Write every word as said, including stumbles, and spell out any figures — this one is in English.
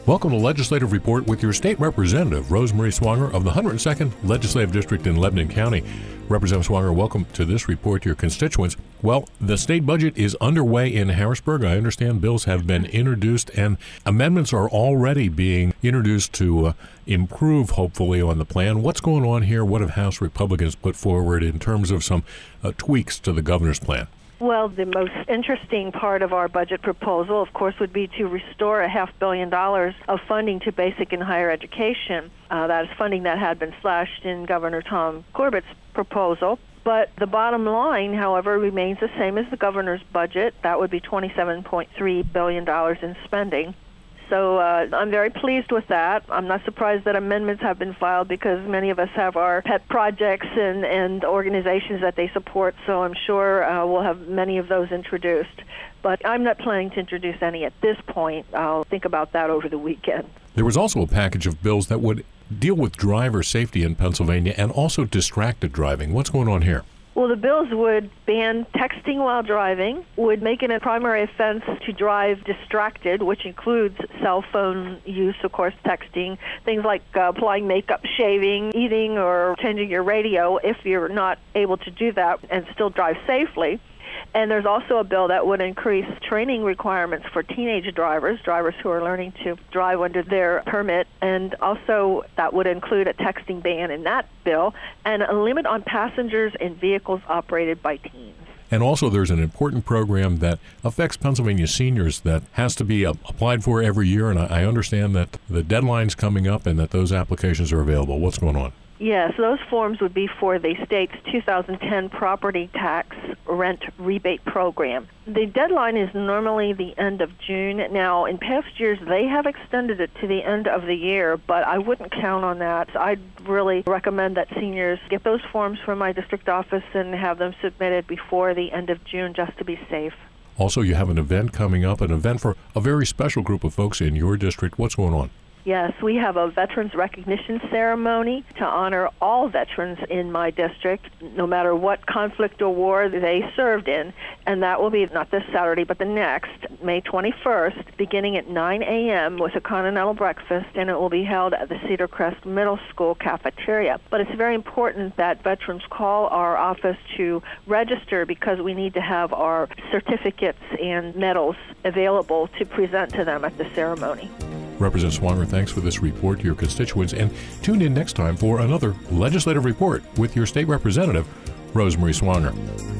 Welcome to Legislative Report with your state representative, Rosemarie Swanger of the one hundred second Legislative District in Lebanon County. Representative Swanger, welcome to this report to your constituents. Well, the state budget is underway in Harrisburg. I understand bills have been introduced and amendments are already being introduced to uh, improve, hopefully, on the plan. What's going on here? What have House Republicans put forward in terms of some uh, tweaks to the governor's plan? Well, the most interesting part of our budget proposal, of course, would be to restore a half billion dollars of funding to basic and higher education. Uh, that is funding that had been slashed in Governor Tom Corbett's proposal. But the bottom line, however, remains the same as the governor's budget. That would be twenty-seven point three billion dollars in spending. So uh, I'm very pleased with that. I'm not surprised that amendments have been filed because many of us have our pet projects and, and organizations that they support, so I'm sure uh, we'll have many of those introduced. But I'm not planning to introduce any at this point. I'll think about that over the weekend. There was also a package of bills that would deal with driver safety in Pennsylvania and also distracted driving. What's going on here? Well, the bills would ban texting while driving, would make it a primary offense to drive distracted, which includes cell phone use, of course, texting, things like uh, applying makeup, shaving, eating, or changing your radio if you're not able to do that and still drive safely. And there's also a bill that would increase training requirements for teenage drivers, drivers who are learning to drive under their permit, and also that would include a texting ban in that bill and a limit on passengers in vehicles operated by teens. And also there's an important program that affects Pennsylvania seniors that has to be uh, applied for every year, and I, I understand that the deadline's coming up and that those applications are available. What's going on? Yes, those forms would be for the state's two thousand ten property tax rent rebate program. The deadline is normally the end of June. Now, in past years, they have extended it to the end of the year, but I wouldn't count on that. I'd really recommend that seniors get those forms from my district office and have them submitted before the end of June just to be safe. Also, you have an event coming up, an event for a very special group of folks in your district. What's going on? Yes, we have a Veterans Recognition Ceremony to honor all veterans in my district, no matter what conflict or war they served in, and that will be not this Saturday, but the next, May twenty-first, beginning at nine a.m. with a continental breakfast, and it will be held at the Cedar Crest Middle School cafeteria. But it's very important that veterans call our office to register because we need to have our certificates and medals available to present to them at the ceremony. Representative Swanger, thanks for this report to your constituents, and tune in next time for another legislative report with your state representative, Rosemarie Swanger.